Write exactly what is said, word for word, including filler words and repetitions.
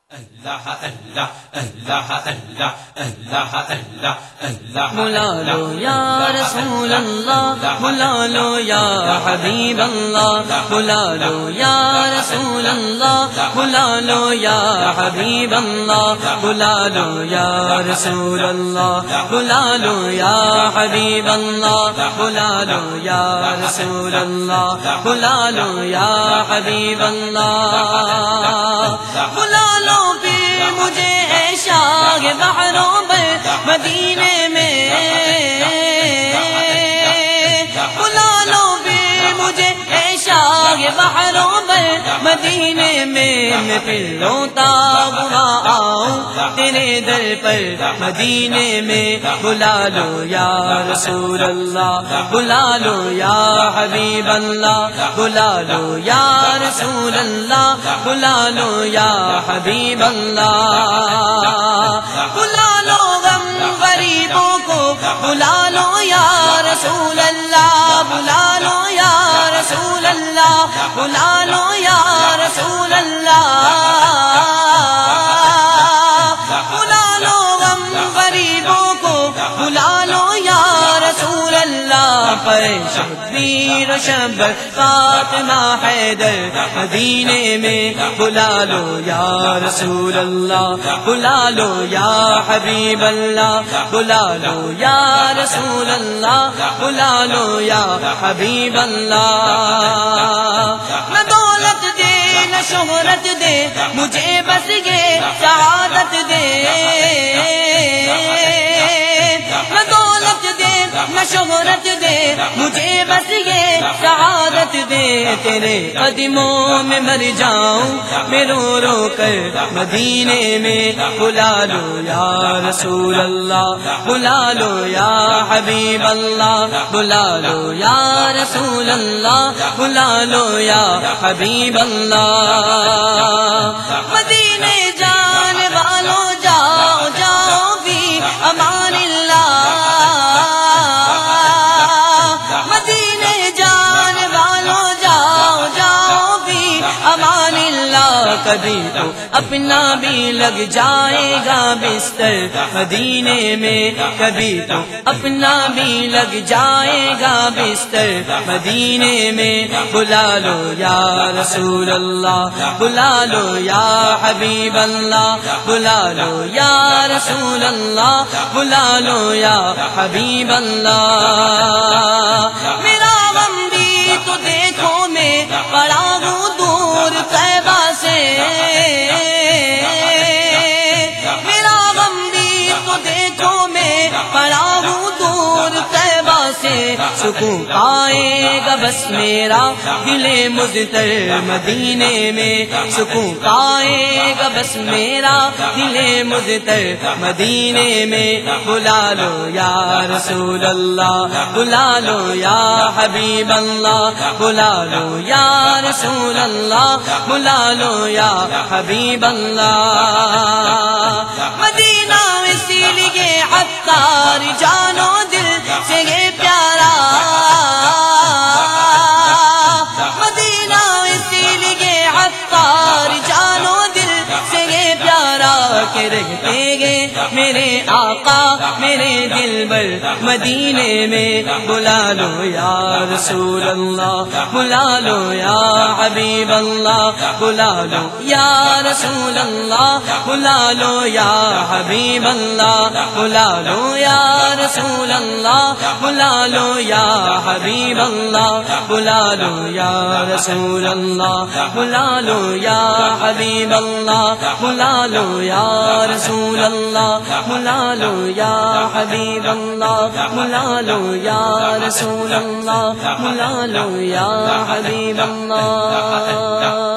اللہ اللہ اللہ اللہ اللہ اللہ اللہ بلا لو یا رسول اللہ، بلا لو یا حبیب اللہ، بلا لو یا رسول اللہ، بلا لو یا حبیب اللہ، بلا لو یا رسول اللہ، بلا لو یا حبیب اللہ، بلا لو یا رسول اللہ، بلا لو یا حبیب اللہ، بلا لو پھر مجھے اے شاہ بحروں میں مدینے میں، بلا لو پھر مجھے اے شاہ بحروں میں مدینے میں، میں پھر روتا ہوا آؤں تیرے در پر مدینے میں، بلا لو یا رسول اللہ، بلا لو یا حبیب اللہ، بلا لو یا رسول اللہ، بلا لو یا حبیب اللہ، بلا لو غم غریبوں کو، بلا لو یا رسول اللہ، بلا لو یا رسول اللہ، بلا لو یا رسول اللہ، بلا لو غم غریبوں کو، بلا لو یا رسول اللہ، پر شبیر و شبر فاطمہ حیدر مدینے میں، بلا لو یا رسول اللہ، بلا لو یا حبیب اللہ، بلا لو یا رسول اللہ، بلا لو یا حبیب اللہ، نہ دولت دے نہ شہرت دے مجھے بس یہ سعادت دے، نہ دولت دے نہ شہرت دے مجھے بس یہ سعادت دے، تیرے قدموں میں مر جاؤں میں رو رو کر مدینے میں، بلا لو یا رسول اللہ، بلا لو یا حبیب اللہ، بلا لو یا رسول اللہ، بلا لو یا حبیب اللہ، مدینے جانے والوں جاؤ جاؤ بھی امان اللہ، مدینے جانے والوں جاؤ جاؤ بھی امان اللہ، کبھی تو اپنا بھی لگ جائے گا بستر مدینے میں، کبھی تو اپنا بھی لگ جائے گا بستر مدینے میں، بلا لو یا رسول اللہ، بلا لو یا حبیب اللہ، بلا لو یا رسول اللہ، بلا لو یا حبیب اللہ، میرا غم بھی تو دیکھو میں پڑا ہوں دور طیبہ سے، میرا غم بھی تو دیکھو میں پڑا ہوں دور طیبہ سے، سکون پائے گا بس میرا دل مضطر مدینے میں، سکون پائے گا بس میرا دل مضطر مدینے میں، بلا لو یا رسول اللہ، بلا لو یا حبیب اللہ، بلا لو یا رسول اللہ، بلا لو یا حبیب اللہ، مدینہ اسی لیے عطار جانو دل سے یہ پیارا، مدینہ اسی لیے عطار جانو دل سے یہ پیارا، کہ رہتے گے میرے آقا میرے دل بر مدینے میں، بلا لو یا رسول اللہ، بلا لو یا حبیب اللہ، بلا لو یا رسول اللہ، بلا لو یا حبیب اللہ، بلا لو یا رسول اللہ، بلا لو یا حبیب اللہ، بلا لو یا رسول اللہ، بلا لو یا حبیب اللہ، بلا لو یا رسول اللہ، بلا لو یا حبیب اللہ، بلا لو یا رسول اللہ، بلا لو یا حبیب اللہ۔